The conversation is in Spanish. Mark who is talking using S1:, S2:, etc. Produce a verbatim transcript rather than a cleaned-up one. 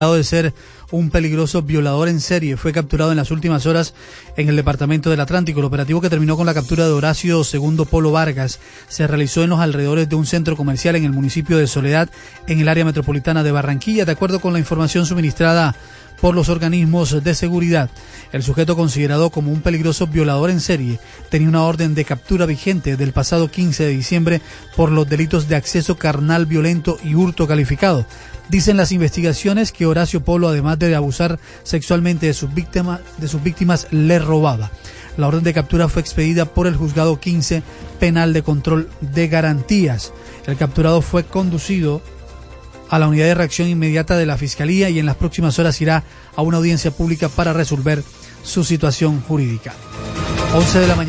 S1: de ser un peligroso violador en serie. Fue capturado en las últimas horas en el departamento del Atlántico. El operativo, que terminó con la captura de Horacio Segundo Polo Vargas, se realizó en los alrededores de un centro comercial en el municipio de Soledad, en el área metropolitana de Barranquilla. De acuerdo con la información suministrada por los organismos de seguridad, el sujeto, considerado como un peligroso violador en serie, tenía una orden de captura vigente del pasado quince de diciembre por los delitos de acceso carnal violento y hurto calificado. Dicen las investigaciones que Horacio Polo, además de abusar sexualmente de sus víctimas, de sus víctimas, le robaba. La orden de captura fue expedida por el Juzgado quince Penal de Control de Garantías. El capturado fue conducido a la unidad de reacción inmediata de la Fiscalía y en las próximas horas irá a una audiencia pública para resolver su situación jurídica. once de la mañana.